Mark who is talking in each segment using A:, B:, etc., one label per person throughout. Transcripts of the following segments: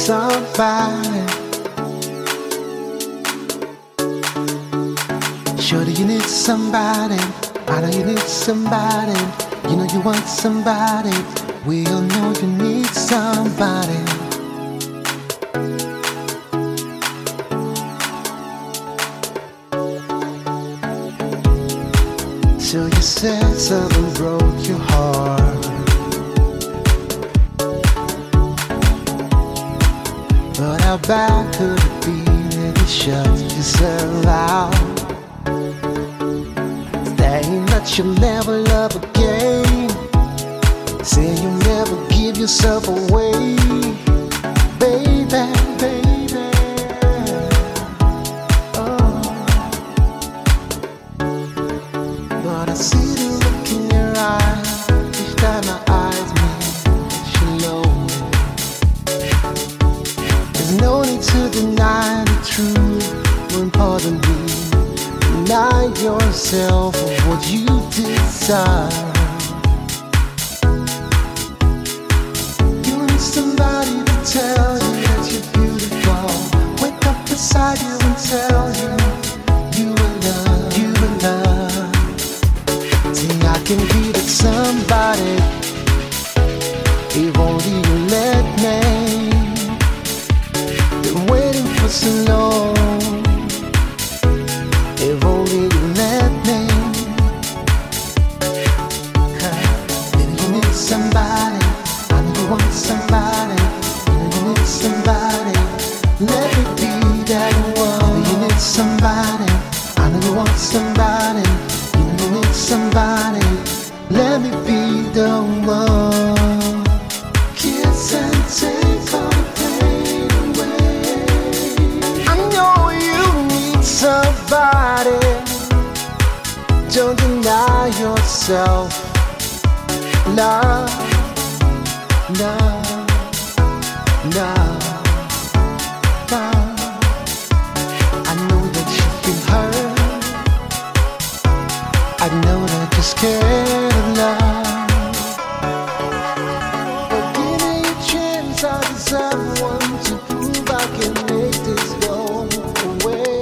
A: somebody. Surely you need somebody. I know you need somebody. You know you want somebody. We all know you need somebody. So you said something broke your heart, but how bad could it be that you shut yourself out? Saying that you'll never love again, saying you'll never give yourself away, baby, baby. Oh, but I see the look in your eyes each time my eyes meet. You know there's no need to deny the truth. More importantly, deny yourself of what you desire. You need somebody to tell you that you're beautiful. Wake up beside you and tell you you are loved, you are loved. See, I can be that somebody if only you let me. Been waiting for so long. If only you let me. Maybe you need somebody. I know you want somebody. Maybe you need somebody. Let me be that one. Maybe you need somebody. I know you want somebody. Maybe you need somebody. Let me be the one. Kiss and take all the pain away. I know you need somebody. Don't deny yourself. Love, love, love, love. I know that you've been hurt. I know that you're scared of love. But give me a chance. I deserve one to prove I can make this go away.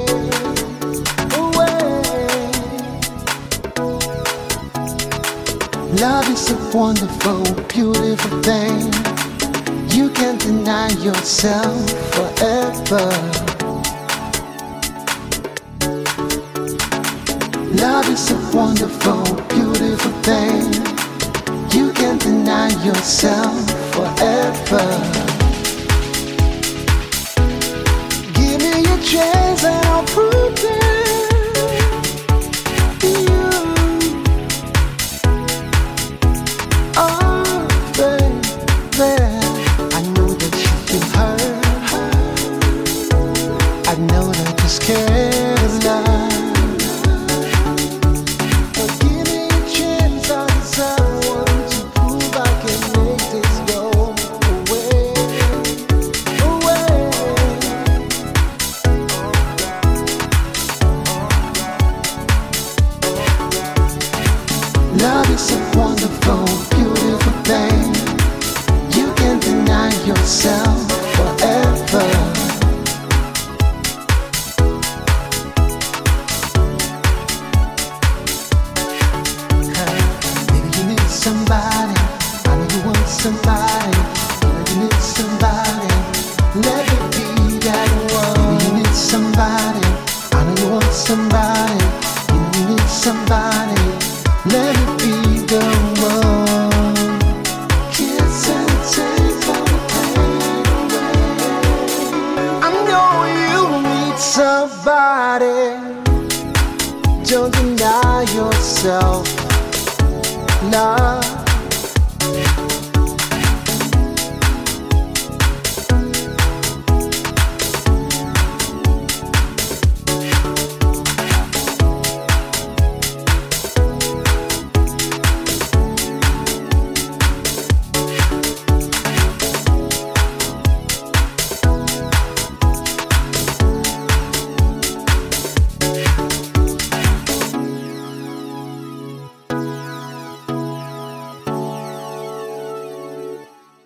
A: Love is a wonderful, beautiful thing. You can't deny yourself forever. Love is a wonderful, beautiful thing. You can't deny yourself forever. Give me a chance and I'll prove it. Scared of love, but give me a chance. I deserve one to prove I can make this go away, away. Love is a wonderful, beautiful thing. You can't deny yourself forever. Somebody, I know you want somebody. You need somebody. Let me be that one. You need somebody. I know you want somebody. You need somebody. Let me be the one. Kiss and take all the pain away. I know you need somebody. Don't deny yourself. Love.